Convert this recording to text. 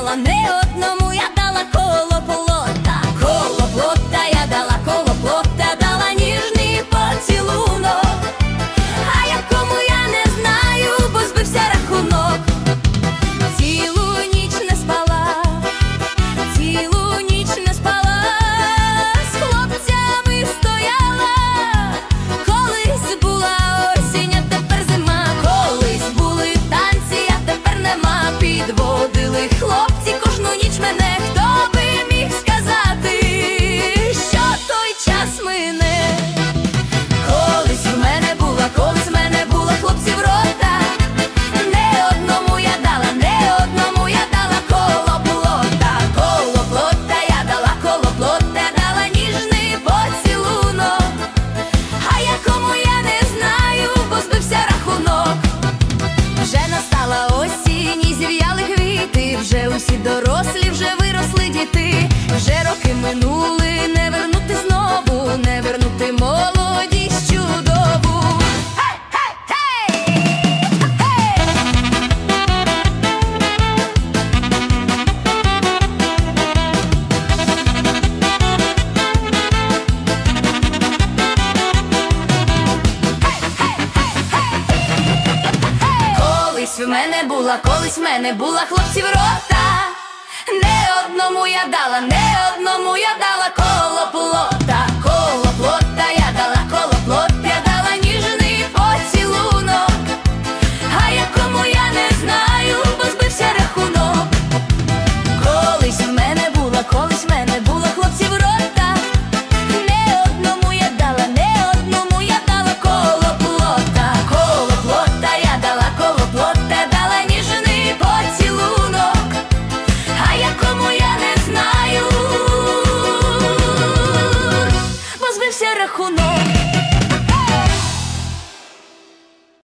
дала, не одному я дала коло плота. Коло плота я дала, коло плота дала ніжний поцілунок. А якому я не знаю, бо збився рахунок. Цілу ніч не спала, цілу ніч не спала, з хлопцями стояла. Колись була осінь, а тепер зима. Колись були танці, а тепер нема. Підводили хлопці кожну ніч мене. Хто би міг сказати, що той час мине? Колись в мене була, колись в мене була хлопців рота. Не одному я дала, не одному я дала коло плота. Коло плота я дала, коло плота дала ніжний поцілунок. А якому я не знаю, бо збився рахунок. Вже настала осінь і зів'яли квіти, вже усі дорослі, вже виросли діти. Вже роки минули, не вернути знову, не вернути молодість чудову. Колись в мене була, колись в мене була хлопців рота. Не одному я дала, не одному я дала коло плота. Коло плота я дала, коло плота дала ніжний поцілунок. А якому я не знаю, бо збився рахунок. Колись в мене була, колись в мене була хлопців рота. Не одному я дала, не одному я дала коло плота. Коло плота я дала, коло плота дала ніжний поцілунок. А якому я не знаю, бо збився рахунок.